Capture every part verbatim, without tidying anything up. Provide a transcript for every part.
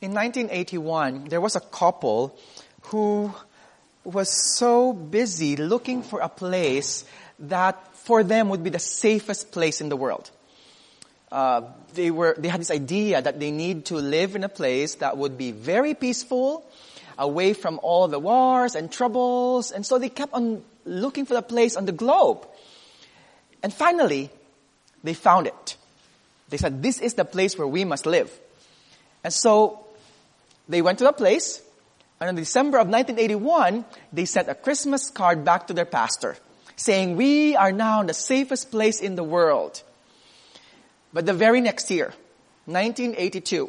In nineteen eighty-one, there was a couple who was so busy looking for a place that for them would be the safest place in the world. Uh, they were, they had this idea that they need to live in a place that would be very peaceful, away from all the wars and troubles, and so they kept on looking for the place on the globe. And finally, they found it. They said, this is the place where we must live. And so, they went to the place, and in December of nineteen eighty-one, they sent a Christmas card back to their pastor, saying, we are now in the safest place in the world. But the very next year, nineteen eighty-two,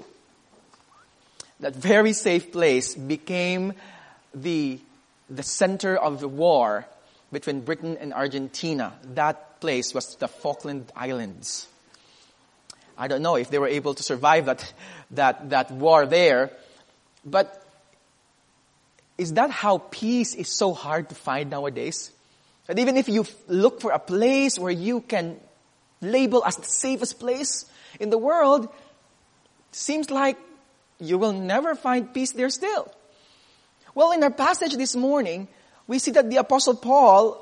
that very safe place became the, the center of the war between Britain and Argentina. That place was the Falkland Islands. I don't know if they were able to survive that, that, that war there. But is that how peace is so hard to find nowadays? That even if you look for a place where you can label as the safest place in the world, seems like you will never find peace there still. Well, in our passage this morning, we see that the Apostle Paul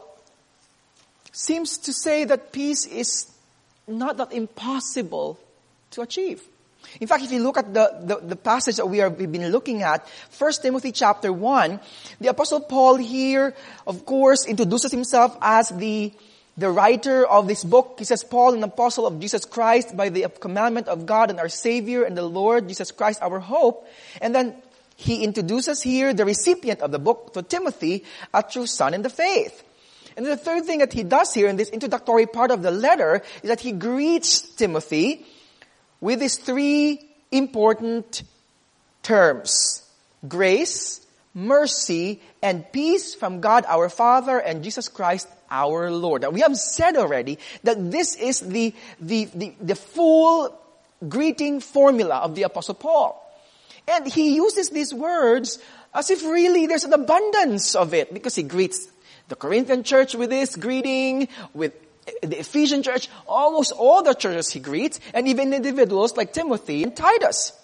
seems to say that peace is not that impossible to achieve. In fact, if you look at the, the, the passage that we are, we've been looking at, First Timothy chapter one, the Apostle Paul here, of course, introduces himself as the The writer of this book. He says, Paul, an apostle of Jesus Christ, by the commandment of God and our Savior and the Lord Jesus Christ, our hope. And then he introduces here the recipient of the book to Timothy, a true son in the faith. And the third thing that he does here in this introductory part of the letter is that he greets Timothy with these three important terms: grace, mercy, and peace from God our Father and Jesus Christ our Lord. Now, we have said already that this is the, the, the, the full greeting formula of the Apostle Paul. And he uses these words as if really there's an abundance of it, because he greets the Corinthian church with this greeting, with the Ephesian church, almost all the churches he greets, and even individuals like Timothy and Titus.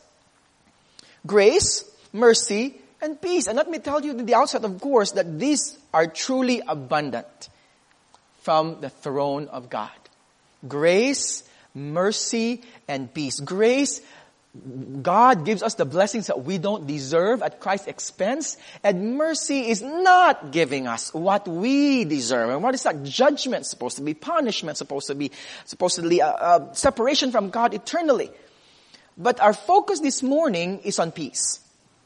Grace, mercy, and peace. And let me tell you at the outset, of course, that these are truly abundant from the throne of God. Grace, mercy, and peace. Grace, God gives us the blessings that we don't deserve at Christ's expense. And mercy is not giving us what we deserve. And what is that? Judgment, supposed to be punishment, supposed to be supposedly a, a separation from God eternally. But our focus this morning is on peace.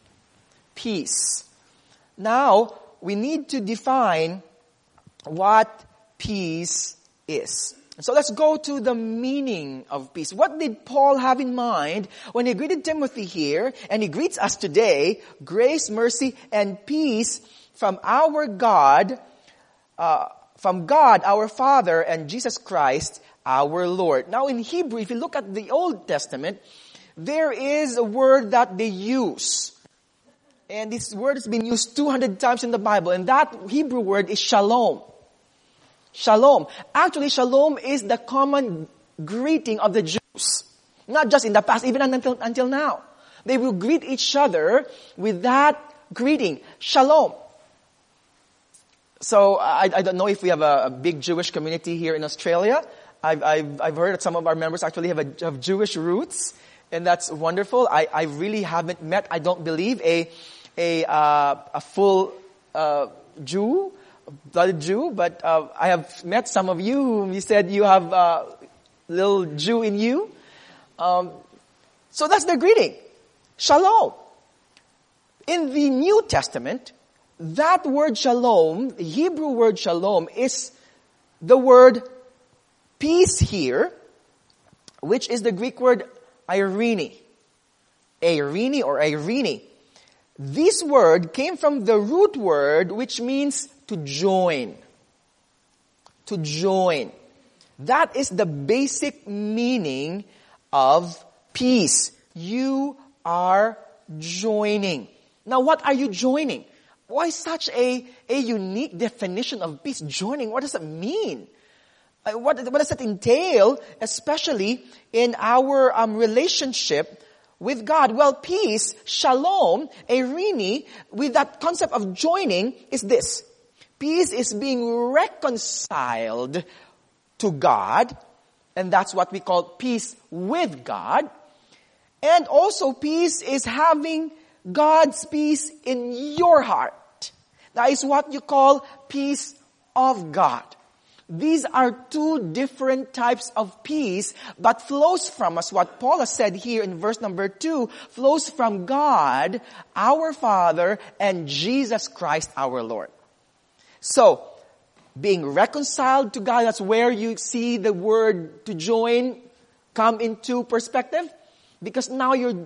Peace. Now, we need to define what peace is. So let's go to the meaning of peace. What did Paul have in mind when he greeted Timothy here, and he greets us today? Grace, mercy, and peace from our God, uh, from God our Father and Jesus Christ our Lord. Now in Hebrew, if you look at the Old Testament, there is a word that they use. And this word has been used two hundred times in the Bible. And that Hebrew word is shalom. Shalom. Actually, shalom is the common greeting of the Jews. Not just in the past, even until, until now. They will greet each other with that greeting. Shalom. So, I, I don't know if we have a, a big Jewish community here in Australia. I've, I've, I've heard that some of our members actually have, a, have Jewish roots. And that's wonderful. I, I really haven't met, I don't believe, a, a, uh, a full, uh, Jew, blooded Jew, but, uh, I have met some of you whom you said you have, uh, little Jew in you. Um, so that's the greeting. Shalom. In the New Testament, that word shalom, the Hebrew word shalom, is the word peace here, which is the Greek word Irene. Irene or Irene. This word came from the root word which means to join. To join. That is the basic meaning of peace. You are joining. Now what are you joining? Why such a, a unique definition of peace? Joining, what does it mean? Uh, what, what does it entail, especially in our um, relationship with God. Well, peace, shalom, eirene, with that concept of joining is this. Peace is being reconciled to God, and that's what we call peace with God. And also peace is having God's peace in your heart. That is what you call peace of God. These are two different types of peace, but flows from us. What Paul has said here in verse number two, flows from God, our Father, and Jesus Christ, our Lord. So, being reconciled to God, that's where you see the word to join come into perspective. Because now you're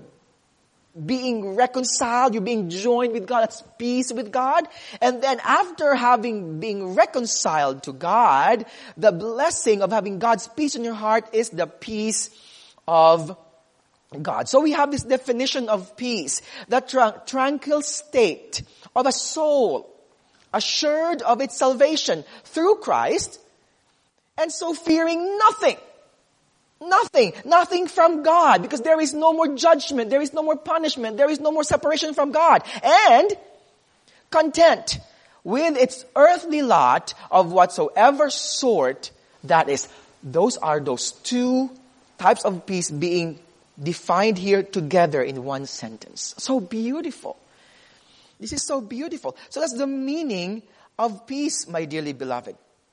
being reconciled, you're being joined with God, that's peace with God. And then after having been reconciled to God, the blessing of having God's peace in your heart is the peace of God. So we have this definition of peace, the tra- tranquil state of a soul, assured of its salvation through Christ, and so fearing nothing. Nothing. Nothing from God. Because there is no more judgment. There is no more punishment. There is no more separation from God. And content with its earthly lot of whatsoever sort that is. Those are those two types of peace being defined here together in one sentence. So beautiful. This is so beautiful. So that's the meaning of peace, my dearly beloved.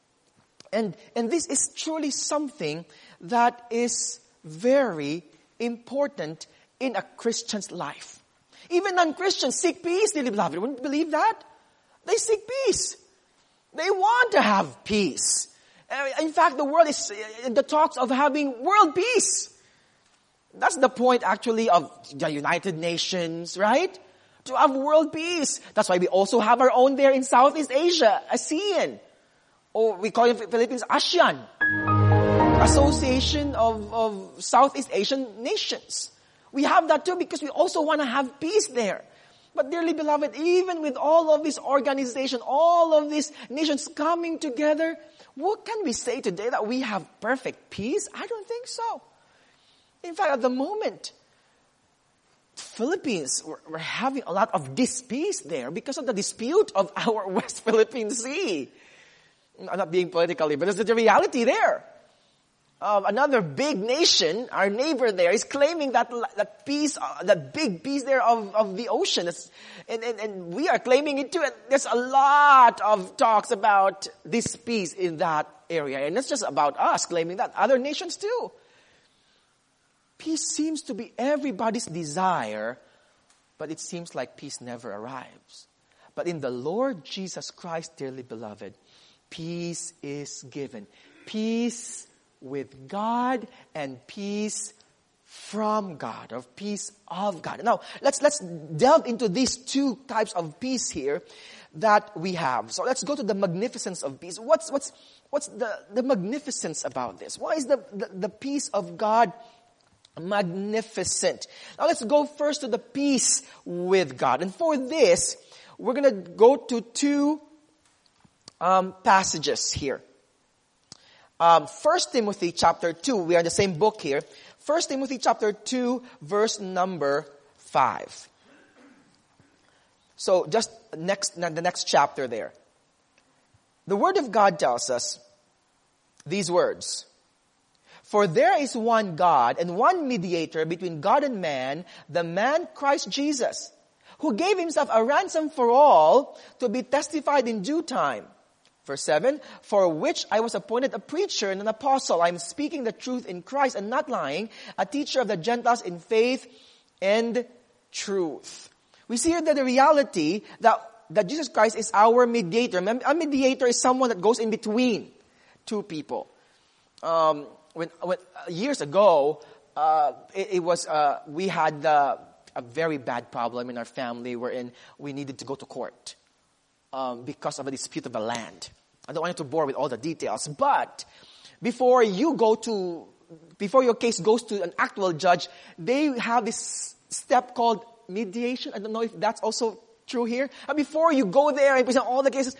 And, and this is truly something that is very important in a Christian's life. Even non-Christians seek peace, dearly beloved. Wouldn't you believe that? They seek peace. They want to have peace. In fact, the world is in the talks of having world peace. That's the point actually of the United Nations, right? To have world peace. That's why we also have our own there in Southeast Asia, ASEAN. Or we call it in Philippines, ASEAN. Association of, of Southeast Asian Nations. We have that too because we also want to have peace there. But dearly beloved, even with all of this organization, all of these nations coming together, what can we say today that we have perfect peace? I don't think so. In fact, at the moment, Philippines, we're, we're having a lot of dis-peace there because of the dispute of our West Philippine Sea. I'm not being politically, but it's the reality there. Uh, another big nation, our neighbor there, is claiming that that piece, uh, that big piece there of, of the ocean. And, and, and we are claiming it too. And there's a lot of talks about this piece in that area. And it's just about us claiming that. Other nations too. Peace seems to be everybody's desire, but it seems like peace never arrives. But in the Lord Jesus Christ, dearly beloved, peace is given. Peace with God and peace from God, or peace of God. Now, let's let's delve into these two types of peace here that we have. So let's go to the magnificence of peace. What's what's what's the, the magnificence about this? Why is the, the, the peace of God magnificent? Now let's go first to the peace with God. And for this, we're going to go to two um, passages here. Um, First Timothy chapter two, we are in the same book here. First Timothy chapter two, verse number five. So just next, the next chapter there. The Word of God tells us these words. For there is one God and one mediator between God and man, the man Christ Jesus, who gave himself a ransom for all to be testified in due time. Verse seven, for which I was appointed a preacher and an apostle. I am speaking the truth in Christ and not lying, a teacher of the Gentiles in faith and truth. We see here that the reality that, that Jesus Christ is our mediator. A mediator is someone that goes in between two people. Um, when, when years ago, uh, it, it was, uh, we had uh, a very bad problem in our family wherein we needed to go to court. Um, because of a dispute of a land. I don't want you to bore with all the details, but before you go to, before your case goes to an actual judge, they have this step called mediation. I don't know if that's also true here. And before you go there and present all the cases,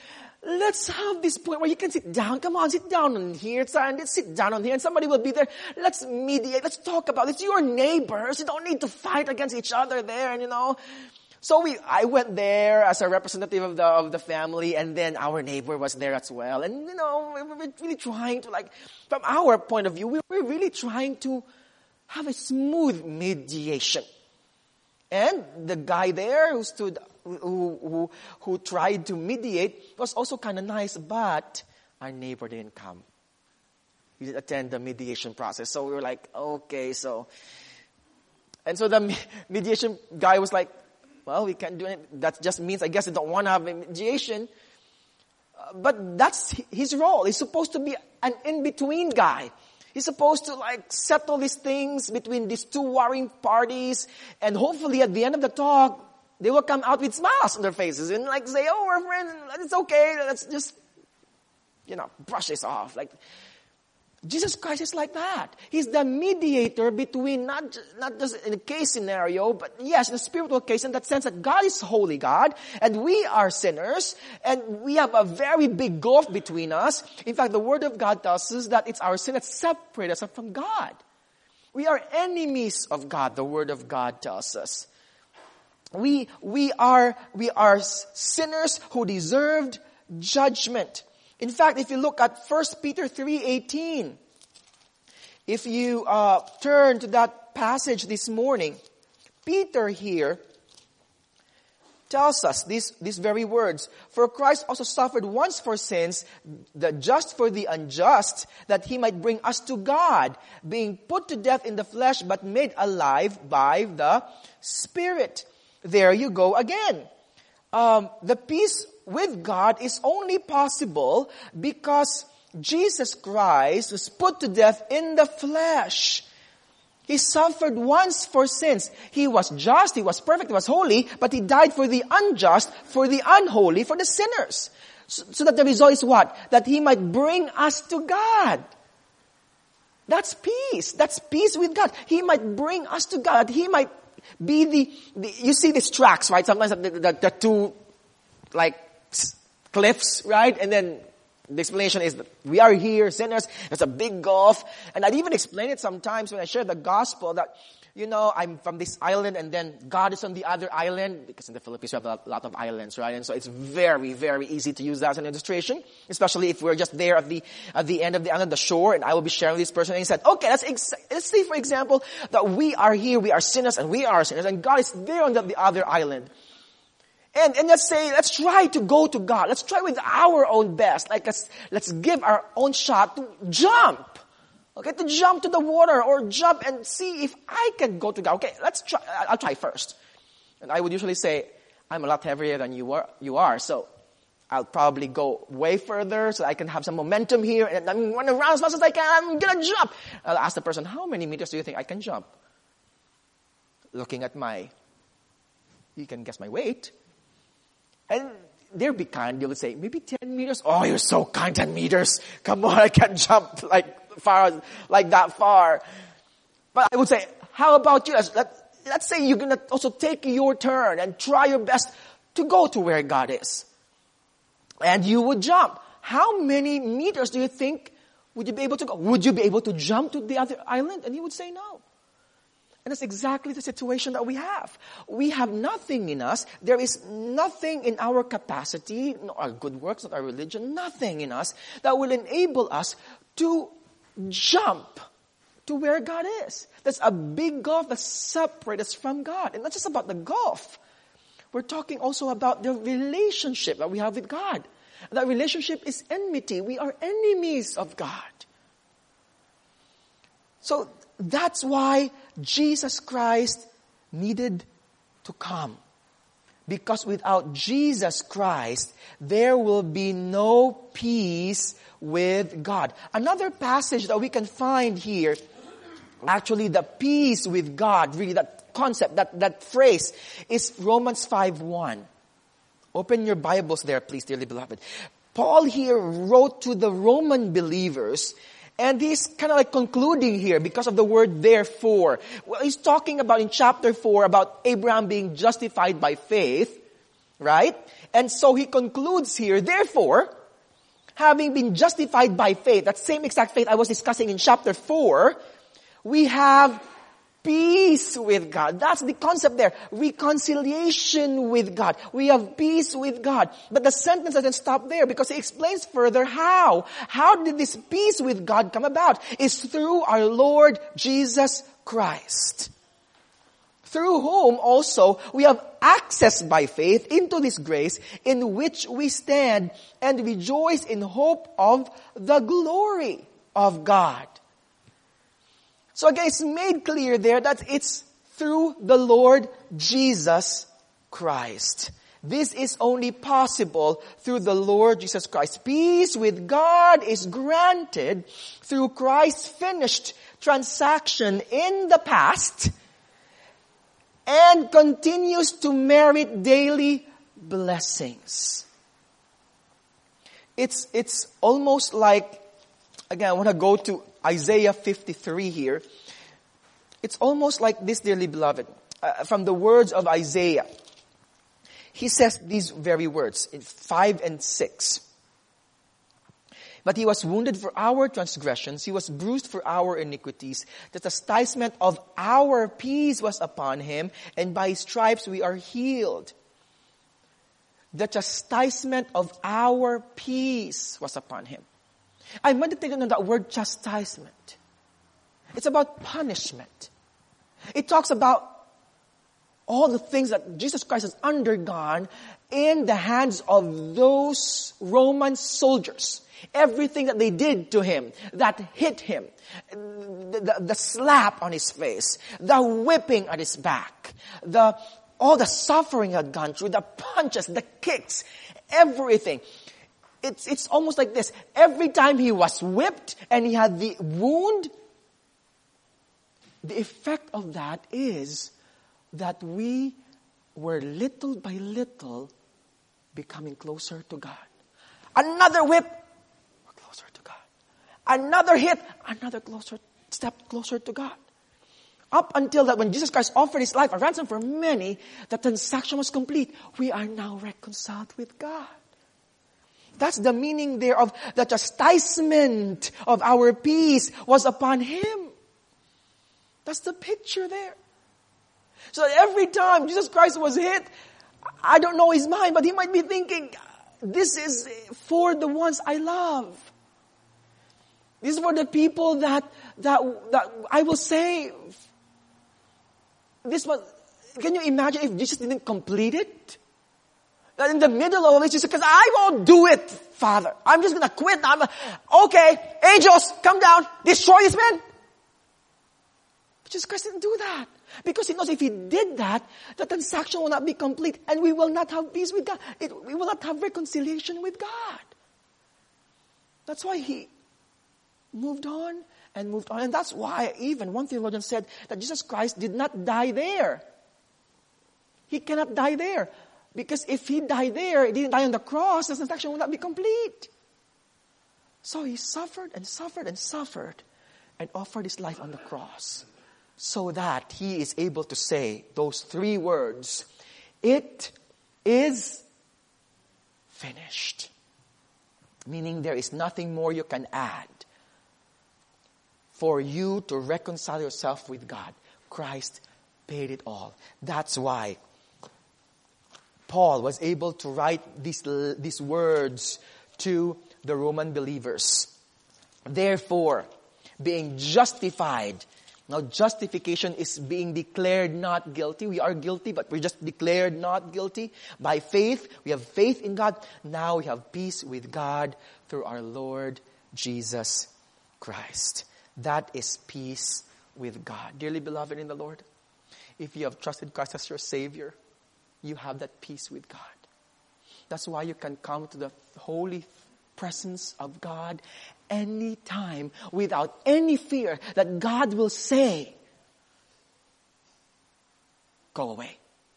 let's have this point where you can sit down. Come on, sit down on here, and sit down on here, and somebody will be there. Let's mediate. Let's talk about it. It's your neighbors. You don't need to fight against each other there, and you know. So we, I went there as a representative of the of the family, and then our neighbor was there as well. And you know, we were really trying to, like, from our point of view, we were really trying to have a smooth mediation. And the guy there who stood, who who, who tried to mediate was also kind of nice, but our neighbor didn't come. He didn't attend the mediation process. So we were like, okay, so, and so the mediation guy was like, well, we can't do it. That just means, I guess, they don't want to have a mediation. Uh, but that's his role. He's supposed to be an in-between guy. He's supposed to, like, settle these things between these two warring parties. And hopefully at the end of the talk, they will come out with smiles on their faces and, like, say, oh, we're friends. It's okay. Let's just, you know, brush this off. Like, Jesus Christ is like that. He's the mediator between not, not just in a case scenario, but yes, in a spiritual case, in that sense that God is holy God, and we are sinners, and we have a very big gulf between us. In fact, the Word of God tells us that it's our sin that separates us from God. We are enemies of God, the Word of God tells us. We, we are, we are sinners who deserved judgment. In fact, if you look at First Peter three eighteen, if you uh, turn to that passage this morning, Peter here tells us these, these very words. For Christ also suffered once for sins, the just for the unjust, that he might bring us to God, being put to death in the flesh, but made alive by the Spirit. There you go again. Um, the peace with God is only possible because Jesus Christ was put to death in the flesh. He suffered once for sins. He was just, he was perfect, he was holy, but he died for the unjust, for the unholy, for the sinners. So, so that the result is what? That he might bring us to God. That's peace. That's peace with God. He might bring us to God. He might be the, the you see these tracks, right? Sometimes the, the, the two, like, cliffs, right? And then the explanation is that we are here, sinners. There's a big gulf. And I'd even explain it sometimes when I share the gospel that, you know, I'm from this island and then God is on the other island. Because in the Philippines we have a lot of islands, right? And so it's very, very easy to use that as an illustration. Especially if we're just there at the, at the end of the island, the shore, and I will be sharing with this person. And he said, okay, let's, ex- let's say for example that we are here, we are sinners and we are sinners and God is there on the, the other island. And, and let's say, let's try to go to God. Let's try with our own best. Like, let's, let's give our own shot to jump. Okay, to jump to the water or jump and see if I can go to God. Okay, let's try, I'll try first. And I would usually say, I'm a lot heavier than you are, you are, so I'll probably go way further so I can have some momentum here and I'm running around as fast as I can. I'm gonna jump. I'll ask the person, how many meters do you think I can jump? Looking at my, you can guess my weight. And they'll be kind. They would say, maybe ten meters. Oh, you're so kind, ten meters. Come on, I can't jump like far, like that far. But I would say, how about you? Let, let's say you're going to also take your turn and try your best to go to where God is. And you would jump. How many meters do you think would you be able to go? Would you be able to jump to the other island? And he would say no. And that's exactly the situation that we have. We have nothing in us. There is nothing in our capacity, not our good works, not our religion, nothing in us that will enable us to jump to where God is. That's a big gulf that separates us from God. And not just about the gulf. We're talking also about the relationship that we have with God. That relationship is enmity. We are enemies of God. So that's why Jesus Christ needed to come. Because without Jesus Christ, there will be no peace with God. Another passage that we can find here, actually the peace with God, really that concept, that, that phrase, is Romans five one. Open your Bibles there, please, dearly beloved. Paul here wrote to the Roman believers, and he's kind of like concluding here because of the word therefore. Well, he's talking about in chapter four about Abraham being justified by faith. Right? And so he concludes here, therefore, having been justified by faith, that same exact faith I was discussing in chapter four, we have peace with God. That's the concept there. Reconciliation with God. We have peace with God. But the sentence doesn't stop there because he explains further how. How did this peace with God come about? It's through our Lord Jesus Christ, through whom also we have access by faith into this grace in which we stand and rejoice in hope of the glory of God. So again, it's made clear there that it's through the Lord Jesus Christ. This is only possible through the Lord Jesus Christ. Peace with God is granted through Christ's finished transaction in the past and continues to merit daily blessings. It's, it's almost like, again, I want to go to Isaiah fifty-three here. It's almost like this, dearly beloved, uh, from the words of Isaiah. He says these very words in five and six. But he was wounded for our transgressions. He was bruised for our iniquities. The chastisement of our peace was upon him, and by his stripes we are healed. The chastisement of our peace was upon him. I meditated on that word chastisement. It's about punishment. It talks about all the things that Jesus Christ has undergone in the hands of those Roman soldiers. Everything that they did to him, that hit him, the, the, the slap on his face, the whipping at his back, the all the suffering he had gone through, the punches, the kicks, everything. It's, it's almost like this. Every time he was whipped and he had the wound, the effect of that is that we were little by little becoming closer to God. Another whip, we're closer to God. Another hit, another closer step closer to God. Up until that when Jesus Christ offered his life a ransom for many, the transaction was complete. We are now reconciled with God. That's the meaning there of the chastisement of our peace was upon him. That's the picture there. So every time Jesus Christ was hit, I don't know his mind, but he might be thinking, this is for the ones I love. This is for the people that, that, that I will save. This was, can you imagine if Jesus didn't complete it? That in the middle of it, Jesus says, I won't do it, Father. I'm just going to quit. I'm okay, angels, come down, destroy this man. But Jesus Christ didn't do that. Because he knows if he did that, the transaction will not be complete and we will not have peace with God. It, we will not have reconciliation with God. That's why he moved on and moved on. And that's why even one theologian said that Jesus Christ did not die there. He cannot die there. Because if he died there, he didn't die on the cross, the transaction will not be complete. So he suffered and suffered and suffered and offered his life on the cross so that he is able to say those three words, it is finished. Meaning there is nothing more you can add for you to reconcile yourself with God. Christ paid it all. That's why Paul was able to write these, these words to the Roman believers. Therefore, being justified. Now, justification is being declared not guilty. We are guilty, but we're just declared not guilty. By faith, we have faith in God. Now we have peace with God through our Lord Jesus Christ. That is peace with God. Dearly beloved in the Lord, if you have trusted Christ as your Savior, you have that peace with God. That's why you can come to the holy presence of God anytime without any fear that God will say, go away.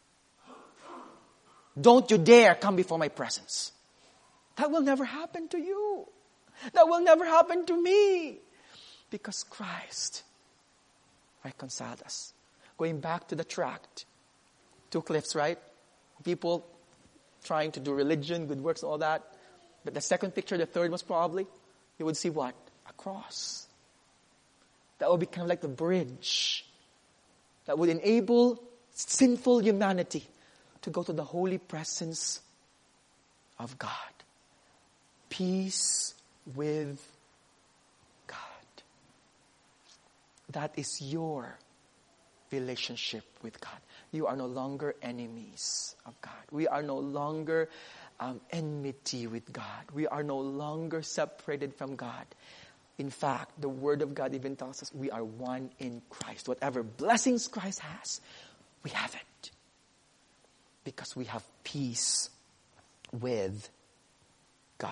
Don't you dare come before my presence. That will never happen to you. That will never happen to me. Because Christ reconciled us. Going back to the tract, two cliffs, right? People trying to do religion, good works, and all that. But the second picture, the third most probably, you would see what? A cross. That would be kind of like the bridge that would enable sinful humanity to go to the holy presence of God. Peace with God. That is your relationship with God. You are no longer enemies of God. We are no longer um, enmity with God. We are no longer separated from God. In fact, the Word of God even tells us we are one in Christ. Whatever blessings Christ has, we have it. Because we have peace with God.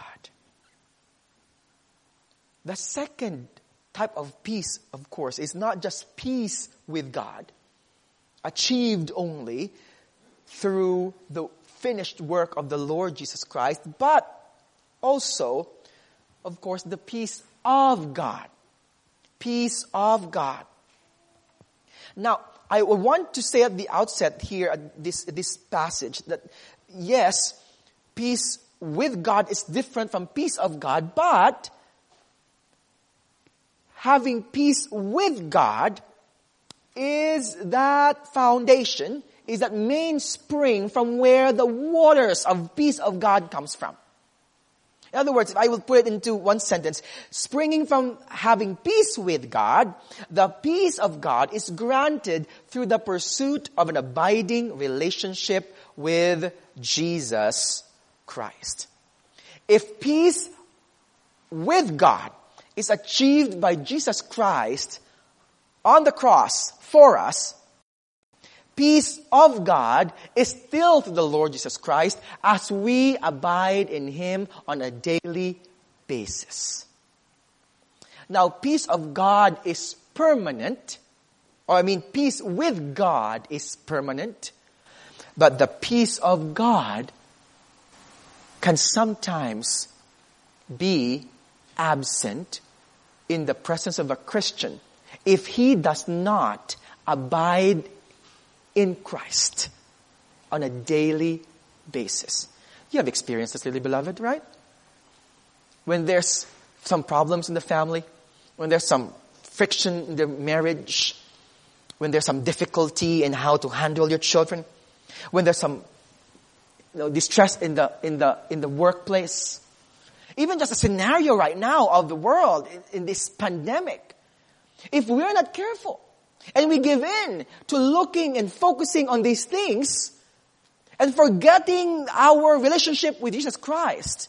The second type of peace, of course, is not just peace with God, achieved only through the finished work of the Lord Jesus Christ, but also, of course, the peace of God. Peace of God. Now, I want to say at the outset here, at this, this passage, that yes, peace with God is different from peace of God, but having peace with God is that foundation, is that mainspring from where the waters of peace of God comes from. In other words, if I will put it into one sentence, springing from having peace with God, the peace of God is granted through the pursuit of an abiding relationship with Jesus Christ. If peace with God is achieved by Jesus Christ on the cross for us, peace of God is still to the Lord Jesus Christ as we abide in Him on a daily basis. Now, peace of God is permanent, or I mean, peace with God is permanent, but the peace of God can sometimes be absent in the presence of a Christian if he does not abide in Christ on a daily basis. You have experienced this, really beloved, right? When there's some problems in the family, when there's some friction in the marriage, when there's some difficulty in how to handle your children, when there's some you know, distress in the in the in the workplace, even just a scenario right now of the world in, in this pandemic, if we're not careful, and we give in to looking and focusing on these things and forgetting our relationship with Jesus Christ,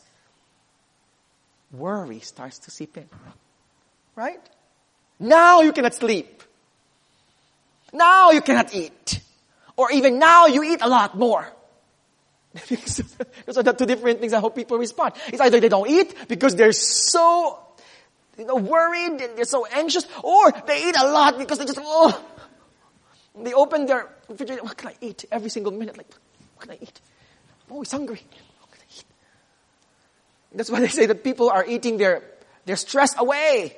worry starts to seep in. Right? Now you cannot sleep. Now you cannot eat. Or even now you eat a lot more. Those are the two different things I hope people respond. It's either they don't eat because they're so you know, worried and they're so anxious, or they eat a lot because they just, oh, they open their refrigerator. What can I eat? Every single minute, like, what can I eat? I'm always hungry. What can I eat? That's why they say that people are eating their, their stress away.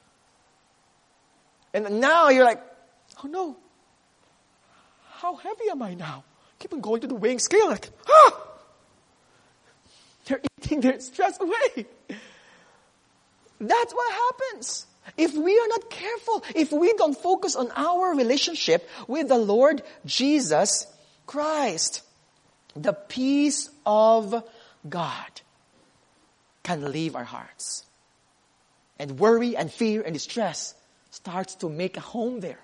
And now you're like, oh no, how heavy am I now? Keep on going to the weighing scale, like, ah! They're eating their stress away. That's what happens. If we are not careful, if we don't focus on our relationship with the Lord Jesus Christ, the peace of God can leave our hearts. And worry and fear and distress starts to make a home there.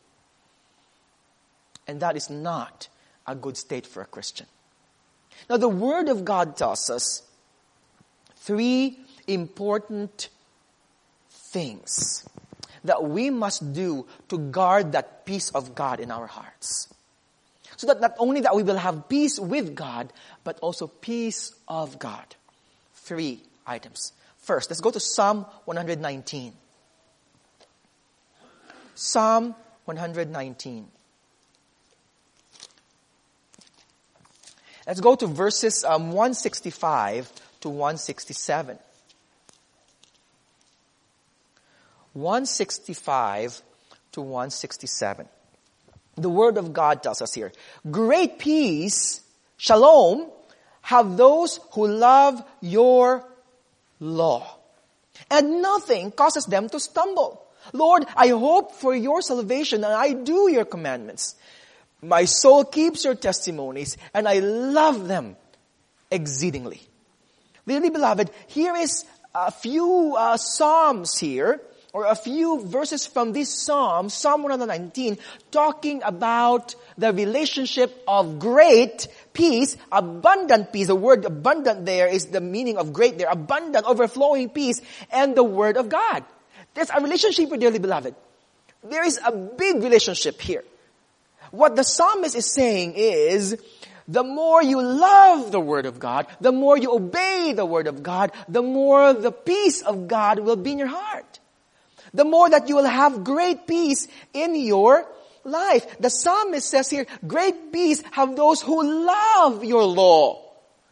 And that is not a good state for a Christian. Now, the Word of God tells us three important things that we must do to guard that peace of God in our hearts. So that not only that we will have peace with God, but also peace of God. Three items. First, let's go to Psalm one nineteen. Psalm one nineteen. Let's go to verses um, one sixty-five to one sixty-seven. one sixty-five to one sixty-seven. The Word of God tells us here, great peace, shalom, have those who love your law, and nothing causes them to stumble. Lord, I hope for your salvation, and I do your commandments. My soul keeps your testimonies, and I love them exceedingly. Dearly beloved, here is a few uh, psalms here, or a few verses from this psalm, Psalm one nineteen, talking about the relationship of great peace, abundant peace. The word abundant there is the meaning of great there. Abundant, overflowing peace, and the Word of God. There's a relationship, dearly beloved. There is a big relationship here. What the psalmist is saying is, the more you love the Word of God, the more you obey the Word of God, the more the peace of God will be in your heart. The more that you will have great peace in your life. The psalmist says here, great peace have those who love your law.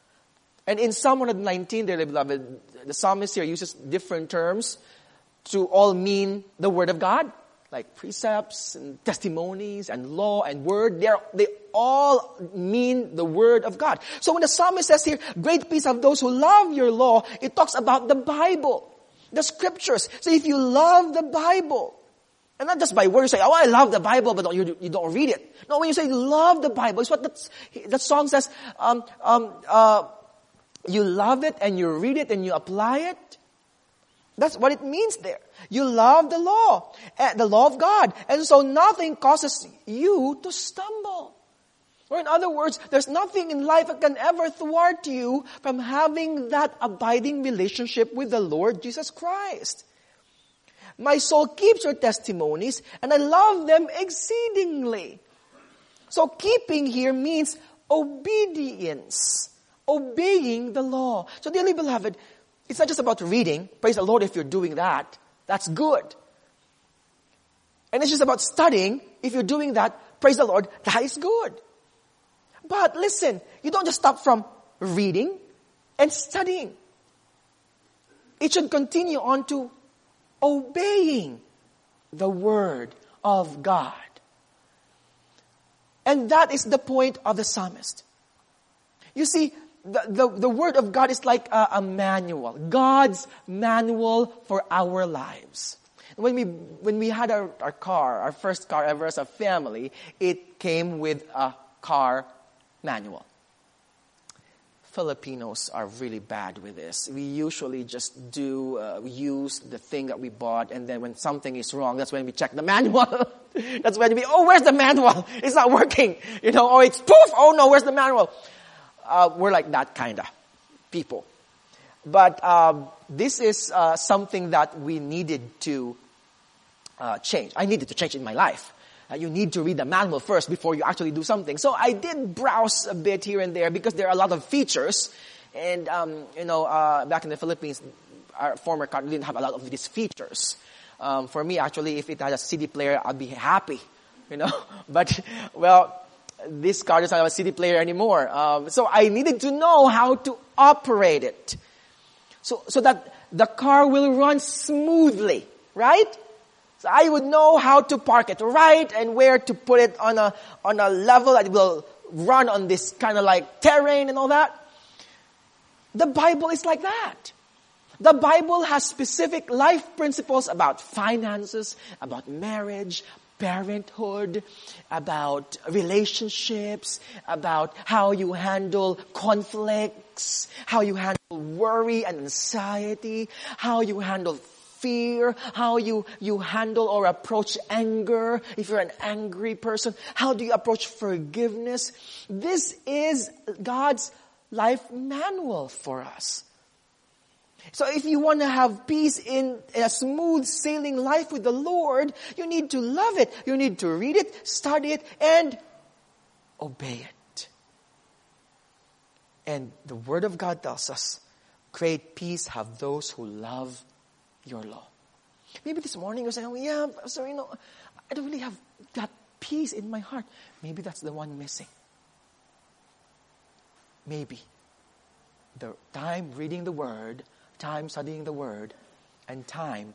And in Psalm one nineteen, dearly beloved, the psalmist here uses different terms to all mean the Word of God. Like precepts and testimonies and law and word. They're, they all mean the Word of God. So when the psalmist says here, great peace have those who love your law, it talks about the Bible, the Scriptures. So if you love the Bible, and not just by word, you say, oh, I love the Bible, but don't, you, you don't read it. No, when you say love the Bible, it's what the, the song says, um, um, uh, you love it and you read it and you apply it. That's what it means there. You love the law, the law of God. And so nothing causes you to stumble. Or in other words, there's nothing in life that can ever thwart you from having that abiding relationship with the Lord Jesus Christ. My soul keeps your testimonies, and I love them exceedingly. So keeping here means obedience, obeying the law. So dearly beloved, it's not just about reading. Praise the Lord if you're doing that. That's good. And it's just about studying. If you're doing that, praise the Lord, that is good. But listen, you don't just stop from reading and studying. It should continue on to obeying the Word of God. And that is the point of the psalmist. You see, The, the, the Word of God is like a, a manual. God's manual for our lives. When we, when we had our, our car, our first car ever as a family, it came with a car manual. Filipinos are really bad with this. We usually just do, uh, use the thing that we bought, and then when something is wrong, that's when we check the manual. That's when we, oh, where's the manual? It's not working. You know, or it's poof, oh no, where's the manual? Uh, we're like that kind of people. But um, this is uh, something that we needed to uh, change. I needed to change in my life. Uh, you need to read the manual first before you actually do something. So I did browse a bit here and there because there are a lot of features. And, um, you know, uh, back in the Philippines, our former car didn't have a lot of these features. Um, for me, actually, if it had a C D player, I'd be happy, you know. But, well, this car doesn't have a C D player anymore. Um, so I needed to know how to operate it. So, so that the car will run smoothly, right? So I would know how to park it right and where to put it on a, on a level that will run on this kind of like terrain and all that. The Bible is like that. The Bible has specific life principles about finances, about marriage, parenthood, about relationships, about how you handle conflicts, how you handle worry and anxiety, how you handle fear, how you, you handle or approach anger, if you're an angry person, how do you approach forgiveness? This is God's life manual for us. So if you want to have peace in a smooth sailing life with the Lord, you need to love it. You need to read it, study it, and obey it. And the Word of God tells us, great peace have those who love your law. Maybe this morning you're saying, oh yeah, so you know, I don't really have that peace in my heart. Maybe that's the one missing. Maybe. The time reading the Word, time studying the Word, and time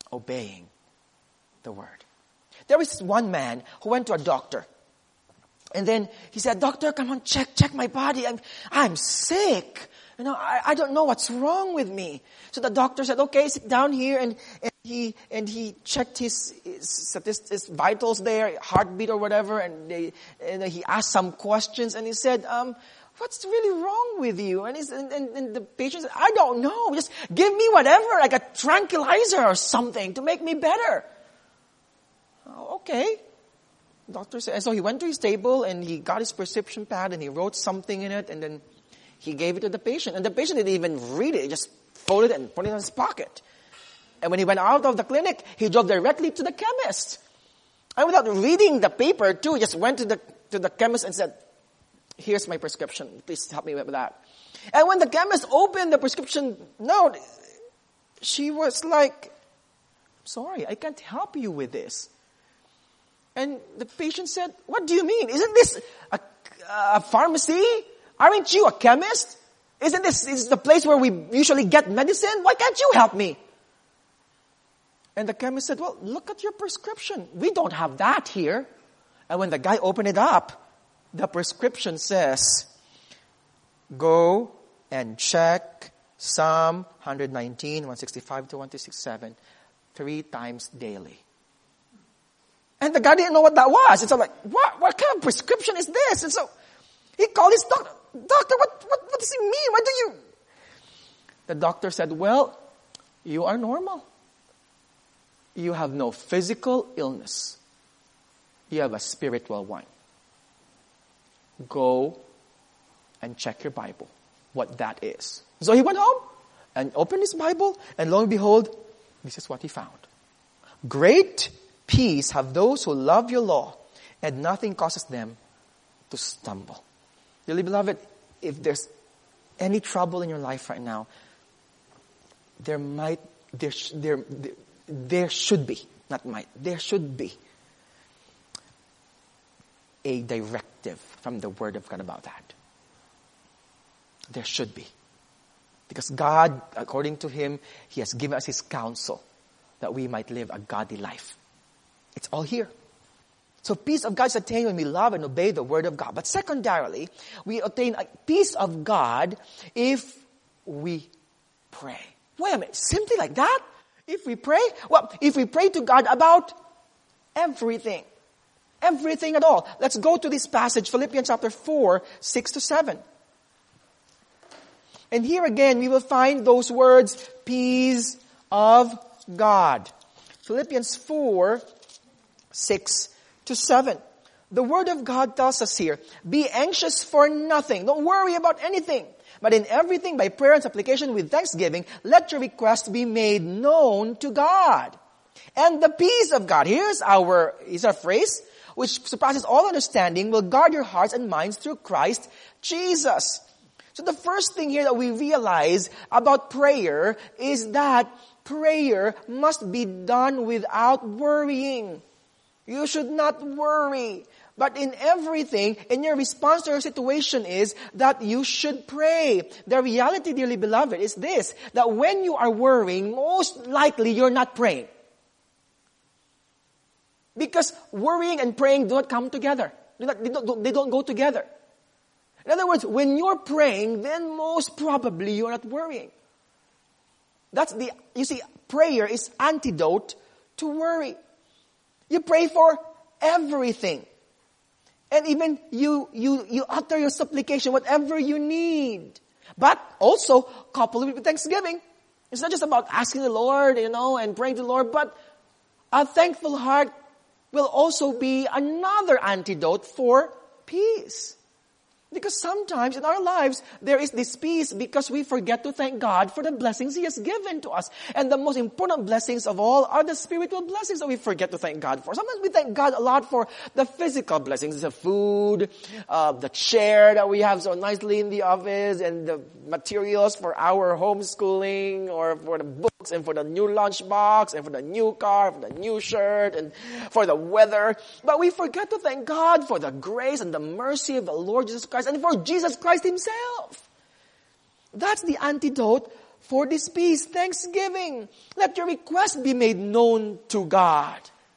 obeying the Word. There was one man who went to a doctor. And then he said, "Doctor, come on, check, check my body. I'm, I'm sick. You know, I, I don't know what's wrong with me." So the doctor said, "Okay, sit down here." And, and he, and he checked his, his statistics, his vitals there, heartbeat or whatever. And they, and he asked some questions and he said, um, "What's really wrong with you?" And, he's, and, and, and the patient said, "I don't know. Just give me whatever, like a tranquilizer or something to make me better." Oh, okay. Doctor said, and so he went to his table and he got his prescription pad and he wrote something in it and then he gave it to the patient. And the patient didn't even read it. He just folded it and put it in his pocket. And when he went out of the clinic, he drove directly to the chemist. And without reading the paper too, he just went to the, to the chemist and said, "Here's my prescription. Please help me with that." And when the chemist opened the prescription note, she was like, "Sorry, I can't help you with this." And the patient said, "What do you mean? Isn't this a, a pharmacy? Aren't you a chemist? Isn't this is the place where we usually get medicine? Why can't you help me?" And the chemist said, "Well, look at your prescription. We don't have that here." And when the guy opened it up, the prescription says, "Go and check Psalm one nineteen, one sixty-five to one sixty-seven three times daily." And the guy didn't know what that was. And so like, what, what kind of prescription is this? And so he called his doctor. "Doctor, what, what, what does it mean? Why do you?" The doctor said, "Well, you are normal. You have no physical illness. You have a spiritual one. Go and check your Bible, what that is." So he went home and opened his Bible, and lo and behold, this is what he found. "Great peace have those who love your law, and nothing causes them to stumble." Dearly beloved, if there's any trouble in your life right now, there might, there, there, there, there should be, not might, there should be a directive from the Word of God about that. There should be. Because God, according to Him, He has given us His counsel that we might live a godly life. It's all here. So peace of God is attained when we love and obey the Word of God. But secondarily, we attain a peace of God if we pray. Wait a minute, simply like that? If we pray? Well, if we pray to God about everything. Everything at all. Let's go to this passage, Philippians chapter four, six to seven. And here again, we will find those words, peace of God. Philippians four, six to seven. The Word of God tells us here, be anxious for nothing. Don't worry about anything. But in everything, by prayer and supplication with thanksgiving, let your requests be made known to God. And the peace of God, here's our, is our phrase, which surpasses all understanding, will guard your hearts and minds through Christ Jesus. So the first thing here that we realize about prayer is that prayer must be done without worrying. You should not worry. But in everything, in your response to your situation is that you should pray. The reality, dearly beloved, is this, that when you are worrying, most likely you're not praying. Because worrying and praying do not come together. They don't, they don't, they don't go together. In other words, when you're praying, then most probably you're not worrying. That's the, you see, prayer is antidote to worry. You pray for everything. And even you, you, you utter your supplication, whatever you need. But also, coupled with thanksgiving. It's not just about asking the Lord, you know, and praying to the Lord, but a thankful heart will also be another antidote for peace. Because sometimes in our lives, there is this peace because we forget to thank God for the blessings He has given to us. And the most important blessings of all are the spiritual blessings that we forget to thank God for. Sometimes we thank God a lot for the physical blessings, the food, uh, the chair that we have so nicely in the office, and the materials for our homeschooling, or for the books, and for the new lunchbox, and for the new car, for the new shirt, and for the weather. But we forget to thank God for the grace and the mercy of the Lord Jesus Christ, and for Jesus Christ Himself. That's the antidote for this peace, thanksgiving. Let your request be made known to God.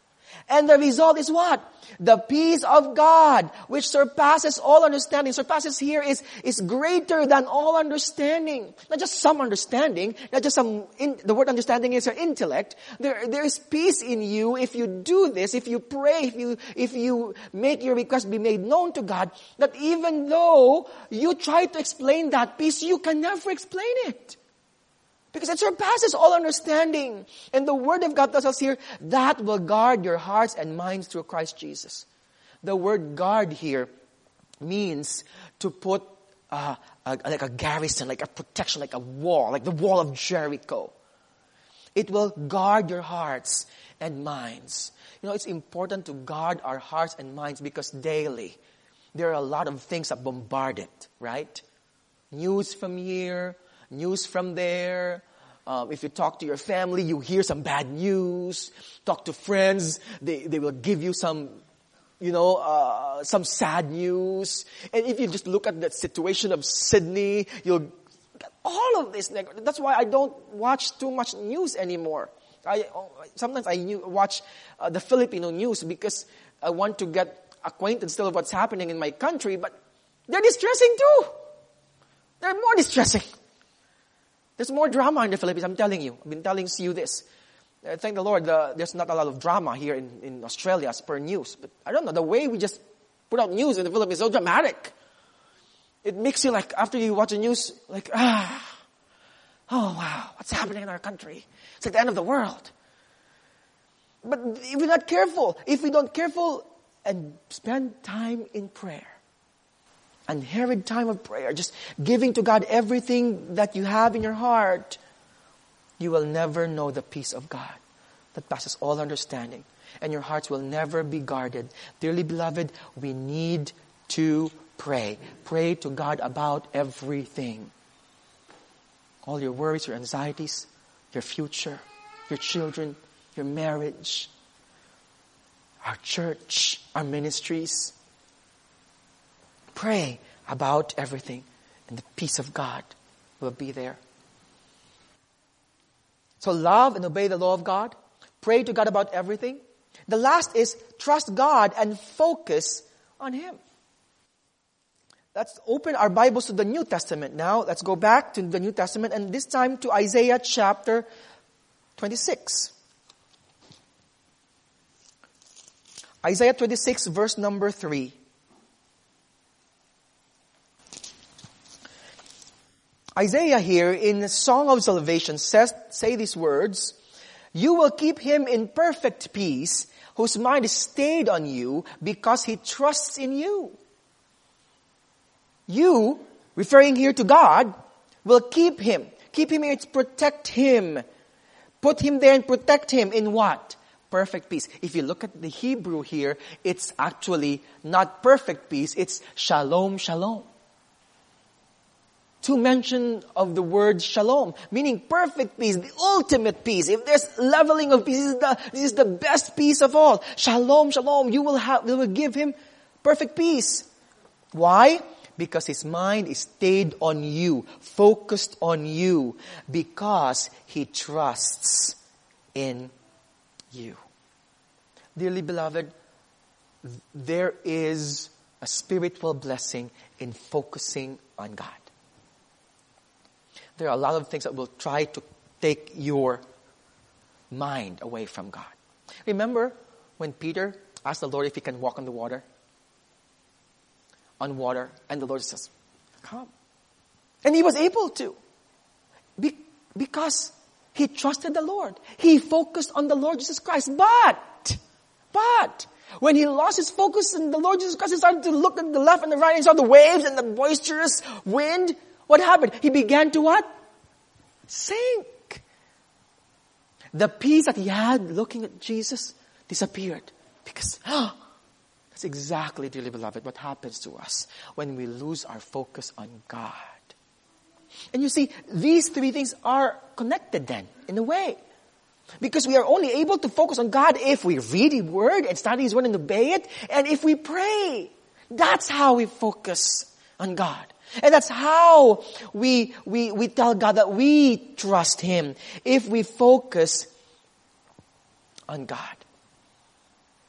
And the result is what? The peace of God, which surpasses all understanding. Surpasses here is, is greater than all understanding. Not just some understanding, not just some, in, the word understanding is your intellect. There, there is peace in you if you do this, if you pray, if you, if you make your request be made known to God, that even though you try to explain that peace, you can never explain it. Because it surpasses all understanding. And the Word of God tells us here, that will guard your hearts and minds through Christ Jesus. The word guard here means to put uh, a, like a garrison, like a protection, like a wall, like the wall of Jericho. It will guard your hearts and minds. You know, it's important to guard our hearts and minds because daily there are a lot of things that bombard it, right? News from here, news from there. Um, if you talk to your family, you hear some bad news. Talk to friends, they, they will give you some, you know, uh, some sad news. And if you just look at the situation of Sydney, you'll get all of this. That's why I don't watch too much news anymore. I sometimes I watch uh, the Filipino news because I want to get acquainted still of what's happening in my country, but they're distressing too. They're more distressing. There's more drama in the Philippines, I'm telling you. I've been telling you this. Uh, thank the Lord, the, there's not a lot of drama here in, in Australia as per news. But I don't know, the way we just put out news in the Philippines is so dramatic. It makes you like, after you watch the news, like, ah, oh wow, what's happening in our country? It's like the end of the world. But if we're not careful, if we don't careful and spend time in prayer, unhurried time of prayer, just giving to God everything that you have in your heart, you will never know the peace of God that passes all understanding. And your hearts will never be guarded. Dearly beloved, we need to pray. Pray to God about everything. All your worries, your anxieties, your future, your children, your marriage, our church, our ministries. Pray about everything, and the peace of God will be there. So love and obey the law of God. Pray to God about everything. The last is trust God and focus on Him. Let's open our Bibles to the New Testament now. Let's go back to the New Testament, and this time to Isaiah chapter twenty-six. Isaiah twenty-six, verse number three. Isaiah here in the Song of Salvation says, say these words, "You will keep him in perfect peace, whose mind is stayed on you, because he trusts in you." You, referring here to God, will keep him. Keep him here, it's protect him. Put him there and protect him in what? Perfect peace. If you look at the Hebrew here, it's actually not perfect peace, it's shalom, shalom. Two mention of the word shalom, meaning perfect peace, the ultimate peace. If there's leveling of peace, this is the, this is the best peace of all. Shalom, shalom. You will have, you will give him perfect peace. Why? Because his mind is stayed on you, focused on you, because he trusts in you. Dearly beloved, there is a spiritual blessing in focusing on God. There are a lot of things that will try to take your mind away from God. Remember when Peter asked the Lord if he can walk on the water? On water. And the Lord says, come. And he was able to. Be- because he trusted the Lord. He focused on the Lord Jesus Christ. But, but, when he lost his focus on the Lord Jesus Christ, he started to look at the left and the right and saw the waves and the boisterous wind. What happened? He began to what? Sink. The peace that he had looking at Jesus disappeared. Because, oh, that's exactly, dearly beloved, what happens to us when we lose our focus on God. And you see, these three things are connected then, in a way. Because we are only able to focus on God if we read His Word and study His Word and obey it, and if we pray. That's how we focus on God. And that's how we, we, we tell God that we trust Him, if we focus on God.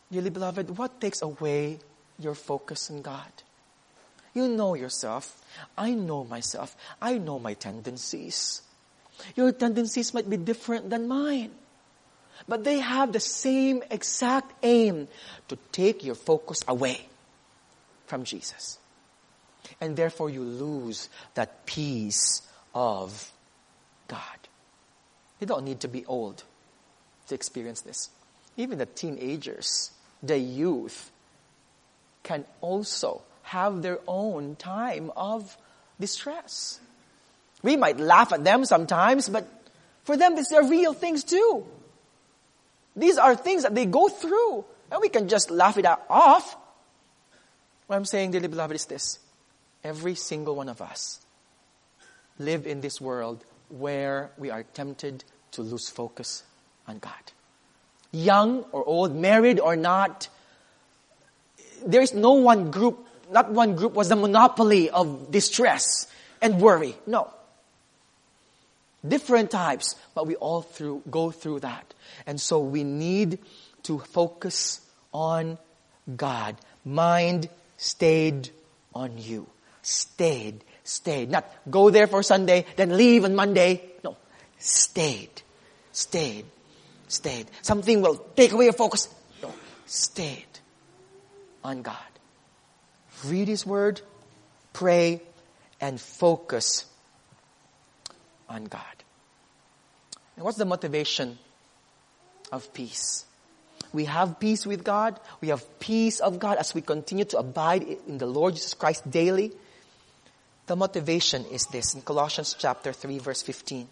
Dearly beloved, what takes away your focus on God? You know yourself. I know myself. I know my tendencies. Your tendencies might be different than mine. But they have the same exact aim, to take your focus away from Jesus. And therefore you lose that peace of God. You don't need to be old to experience this. Even the teenagers, the youth, can also have their own time of distress. We might laugh at them sometimes, but for them, these are real things too. These are things that they go through, and we can just laugh it off. What I'm saying, dearly beloved, is this. Every single one of us live in this world where we are tempted to lose focus on God. Young or old, married or not, there is no one group, not one group was the monopoly of distress and worry. No. Different types, but we all through, go through that. And so we need to focus on God. Mind stayed on you. Stayed, stayed. Not go there for Sunday, then leave on Monday. No. Stayed, stayed, stayed. Something will take away your focus. No. Stayed on God. Read His Word, pray, and focus on God. And what's the motivation of peace? We have peace with God. We have peace of God as we continue to abide in the Lord Jesus Christ daily. The motivation is this in Colossians chapter three, verse fifteen.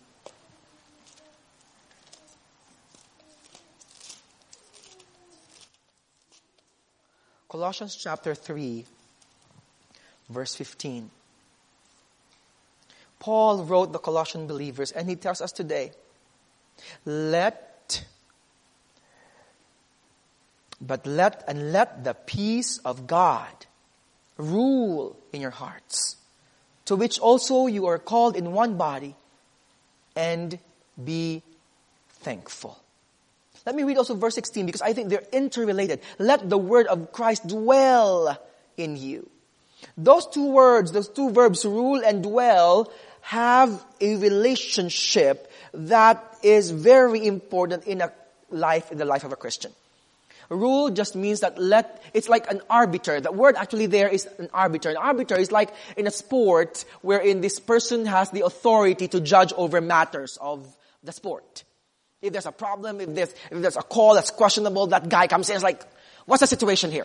Colossians chapter three, verse fifteen. Paul wrote the Colossian believers, and he tells us today, let, but let, and let the peace of God rule in your hearts, to which also you are called in one body, and be thankful. Let me read also verse sixteen, because I think they're interrelated. Let the word of Christ dwell in you. Those two words, those two verbs, rule and dwell, have a relationship that is very important in a life, in the life of a Christian. Rule just means that let, it's like an arbiter. The word actually there is an arbiter. An arbiter is like in a sport wherein this person has the authority to judge over matters of the sport. If there's a problem, if there's, if there's a call that's questionable, that guy comes in and is like, what's the situation here?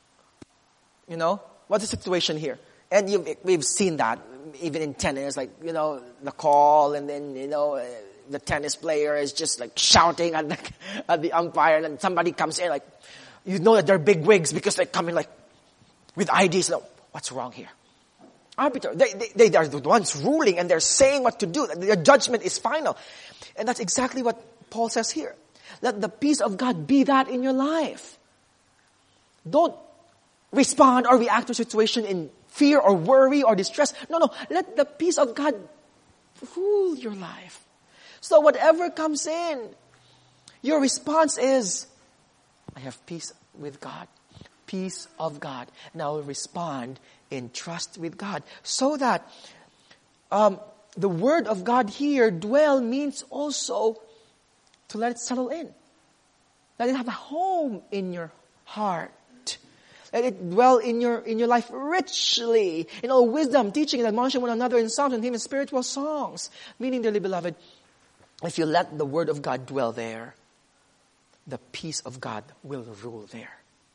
You know? What's the situation here? And you've, we've seen that even in tennis, like, you know, the call, and then, you know, uh, the tennis player is just like shouting at the, at the umpire, and then somebody comes in like, you know that they're big wigs because they come in like with I Ds. Like, what's wrong here? Arbiter. They, they, they are the ones ruling, and they're saying what to do. Their judgment is final. And that's exactly what Paul says here. Let the peace of God be that in your life. Don't respond or react to a situation in fear or worry or distress. No, no. Let the peace of God rule your life. So whatever comes in, your response is, I have peace with God. Peace of God. And I will respond in trust with God. So that um, the word of God here, dwell, means also to let it settle in. Let it have a home in your heart. Let it dwell in your in your life richly, in all wisdom, teaching and admonishing one another in psalms and hymns and spiritual songs. Meaning, dearly beloved, if you let the word of God dwell there, the peace of God will rule there.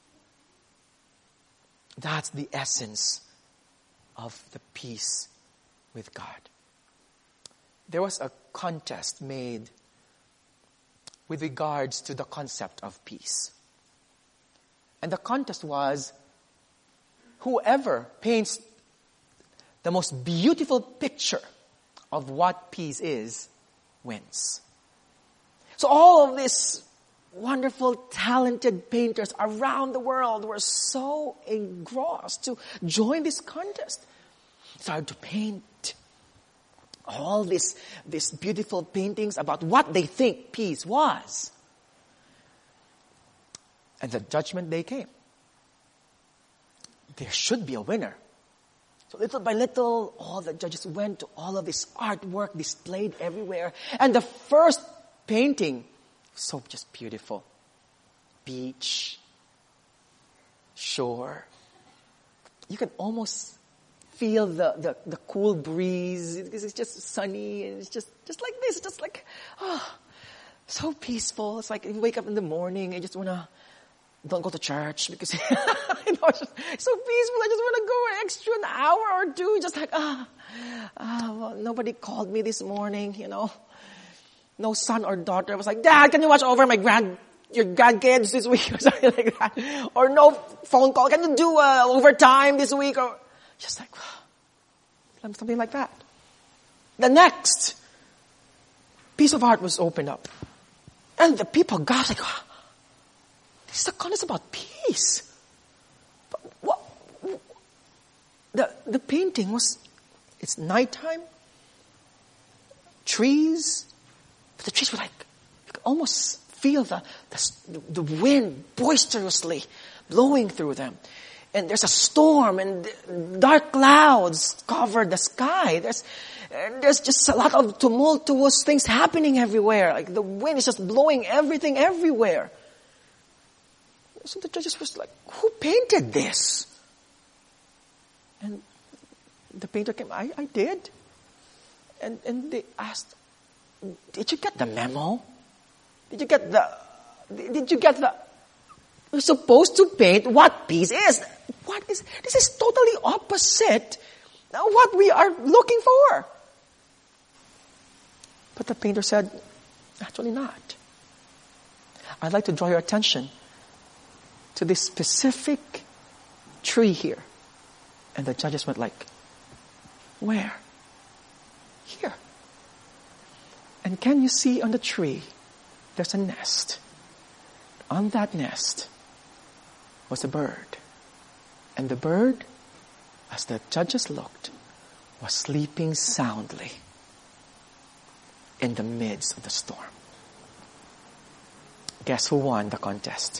That's the essence of the peace with God. There was a contest made with regards to the concept of peace. And the contest was, whoever paints the most beautiful picture of what peace is, wins. So all of these wonderful, talented painters around the world were so engrossed to join this contest. Started to paint all these, these beautiful paintings about what they think peace was. And the judgment day came. There should be a winner. So little by little, all the judges went to all of this artwork displayed everywhere. And the first painting, so just beautiful. Beach, shore. You can almost feel the, the, the cool breeze because it's just sunny and it's just, just like this. Just like, oh, so peaceful. It's like you wake up in the morning and you just want to, don't go to church because you know, it's just so peaceful. I just want to go an extra an hour or two. Just like, ah, ah well, nobody called me this morning, you know. No son or daughter was like, Dad, can you watch over my grand, your grandkids this week or something like that? Or no phone call. Can you do uh, overtime this week? Or just like, something like that. The next piece of art was opened up. And the people got like, oh, this is the concept about peace. But what, the, the painting was, it's nighttime, trees, but the trees were like, you could almost feel the, the, the wind boisterously blowing through them. And there's a storm and dark clouds cover the sky. There's, there's just a lot of tumultuous things happening everywhere. Like the wind is just blowing everything everywhere. So the judges was like, who painted this? And the painter came, I, I did. And, and they asked, did you get the memo? Did you get the, did you get the, you're supposed to paint what peace is. What is, this is totally opposite what we are looking for. But the painter said, actually not. I'd like to draw your attention to this specific tree here. And the judges went like, where? Here. And can you see on the tree, there's a nest. On that nest was a bird. And the bird, as the judges looked, was sleeping soundly in the midst of the storm. Guess who won the contest?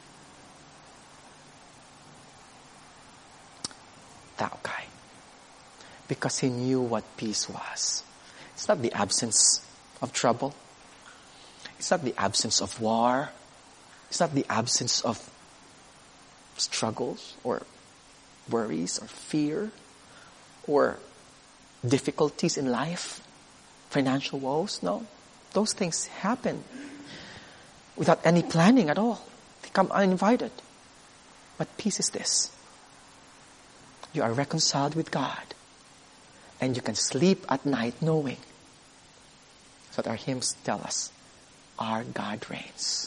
That guy. Because he knew what peace was. It's not the absence of trouble. It's not the absence of war. It's not the absence of struggles or worries or fear or difficulties in life, financial woes. No. Those things happen without any planning at all. They come uninvited. But peace is this. You are reconciled with God. And you can sleep at night knowing that our hymns tell us, our God reigns.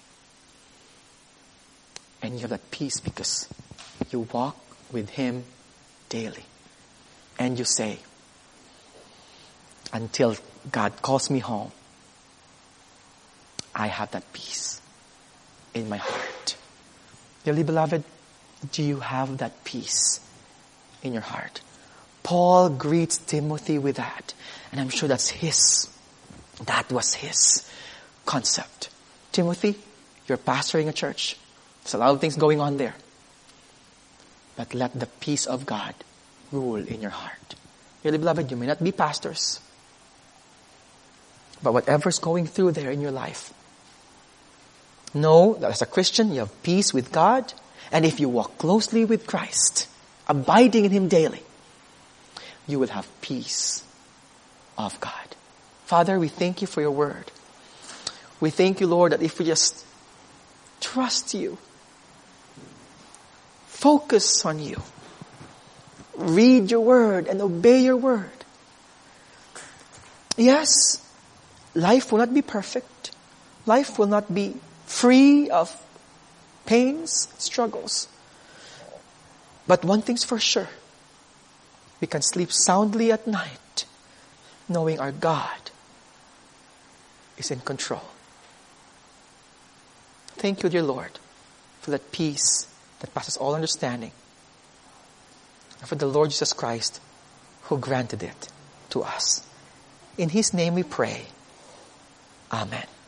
And you have that peace because you walk with Him daily. And you say, until God calls me home, I have that peace in my heart. Dearly beloved, do you have that peace in your heart? Paul greets Timothy with that. And I'm sure that's his, that was his concept. Timothy, you're pastoring a church. There's a lot of things going on there. But let the peace of God rule in your heart. Dearly beloved, you may not be pastors. But whatever's going through there in your life, know that as a Christian, you have peace with God. And if you walk closely with Christ, abiding in Him daily, you will have peace of God. Father, we thank You for Your word. We thank You, Lord, that if we just trust You, focus on You, read Your word and obey Your word. Yes, life will not be perfect. Life will not be free of pains, struggles. But one thing's for sure. We can sleep soundly at night knowing our God is in control. Thank You, dear Lord, for that peace that passes all understanding. And for the Lord Jesus Christ who granted it to us. In His name we pray. Amen.